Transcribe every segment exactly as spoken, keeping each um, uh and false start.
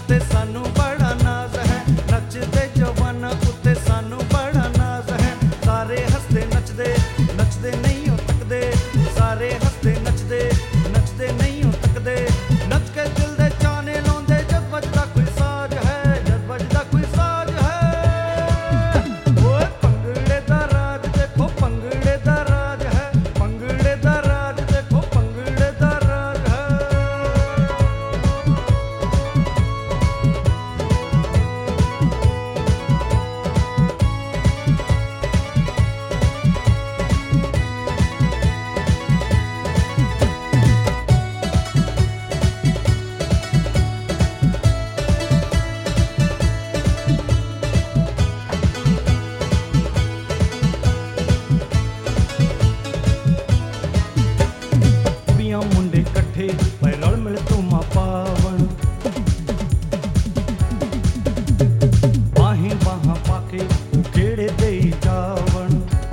उत्ते सानू बड़ा नाज है, नचदे जवाना उत्ते सानू बड़ा नाज है। सारे हसदे नचदे नचदे नहीं हो तकदे, सारे हसदे नचदे नचदे नहीं हो तकदे। नच के दिल दे चाने लाउंदे जद बजदा कोई साज है, जद बजदा कोई साज है। ओए पंगड़े दा राज देखो पंगड़े दा राज है, पंगड़े दा राज देखो पंगड़े दा राज है। कुड़ियां मुंडे कट्ठे पे रल मिल धूमा पावन, बाहें बाहां पाके केड़े दे जावन।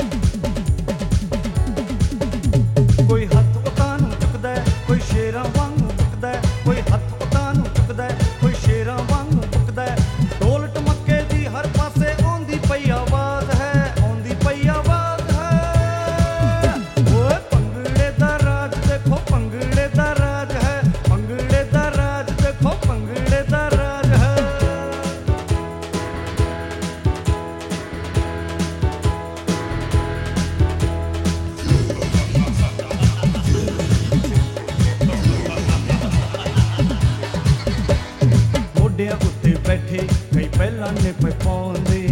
कोई हथ उतां नूं चुकदा है, कोई शेरां वांगू बुकदा है, कोई हथ उतां नूं चुकदा है, कोई शेरां वांगू बुकदा है। ढोल टमके दी हर पासे आउंदी पई आवाज है, आउंदी पई आवाज है। ओए पंगड़े दा राज देखो पंगड़े दा राज है, पंगड़े दा राज देखो पंगड़े दा राज है। मोढियां उत्ते बैठे कई पहला ने पे पाउंदे,